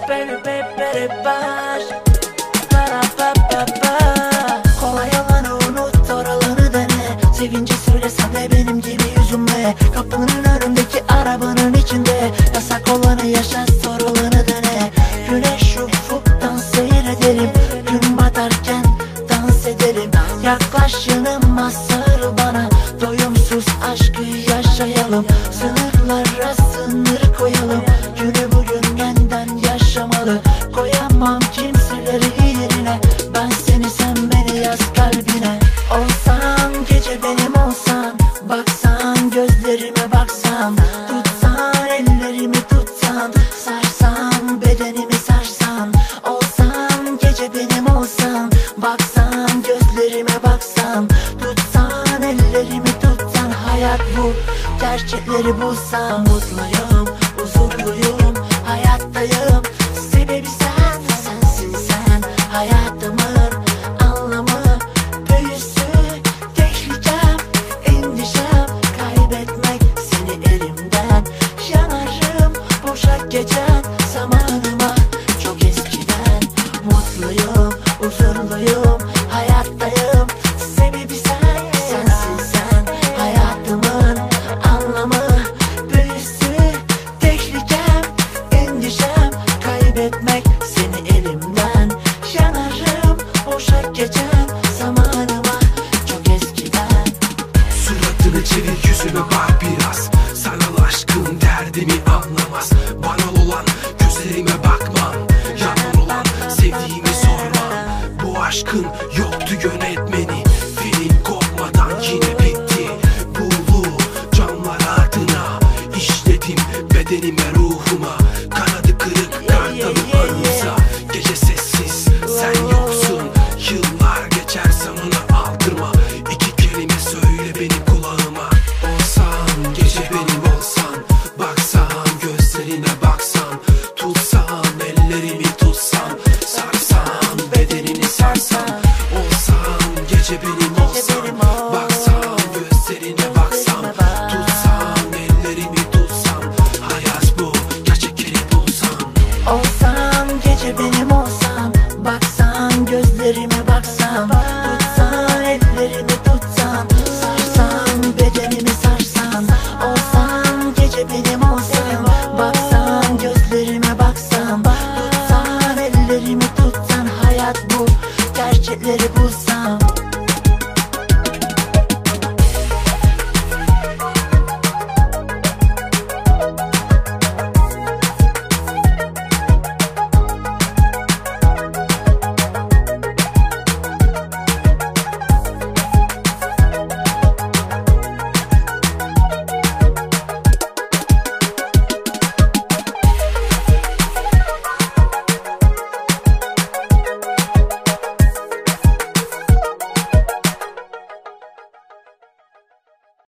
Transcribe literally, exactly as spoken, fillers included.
baby baby baş. Kolay olanı unut, oraları dene. Sevince söylesem de benim gibi yüzüme. Kapının önündeki arabanın içinde. Yasak olanı yaşa, sorulanı dene. Güneş ufuktan seyredelim. Gün batarken dans edelim. Yaklaş yanıma, sarıl bana. Doyumsuz aşkı yaşayalım. Sınırlara sınır koyalım. Günü bugün benden yaşamalı. Koyamam kimseleri yerine. Ben seni, sen beni yaz kalbine. Olsan gece benim olsan. Baksan gözlerime baksan. Tutsan ellerimi tutsan. Sarsan bedenimi sarsan. Olsan gece benim olsan. Baksan gözlerime baksan. Tutsan ellerimi tutsan. Hayat bu, gerçekleri bulsam. Mutluyum, huzurluyum, hayattayım. Sebebi sen, sensin sen. Hayatımın anlamı, büyüsü, tehlikem, endişem. Kaybetmek seni elimden. Yanarım boşa geçen zamanıma. Çok eskiden. Mutluyum, huzurluyum, hayattayım. Sebebi sen, sensin sen. Hayatımın anlamı, büyüsü, tehlikem, endişem. Kaybetmek seni elimden. Yanarım boşa geçen zamanıma. Çok eskiden. Suratını çevir, yüzüme bak biraz. Sanal aşkın derdimi anlamaz. Banal olan gözlerime bakmam. Yalan olan sevdiğimi sormam. Bu aşkın yoktu yönetmeni. Film kopmadan yine bitti. Bu camlar adına işledim bedenime, ruhuma. Kanadı kırık kartalı anıza. Gece sessiz, sen yoksun. Yıllar geçer, sana aldırma. İki kelime söyle benim kulağıma. Olsan gece benim olsan. Baksan gözlerine baksan. Tutsan ellerimi tutsan. Sarsan bedenini sarsan. Olsan gece benim olsan. Baksan gözlerine baksan. Tutsan ellerimi tutsan. Hayat bu, gerçekleri bulsan. Olsan gece benim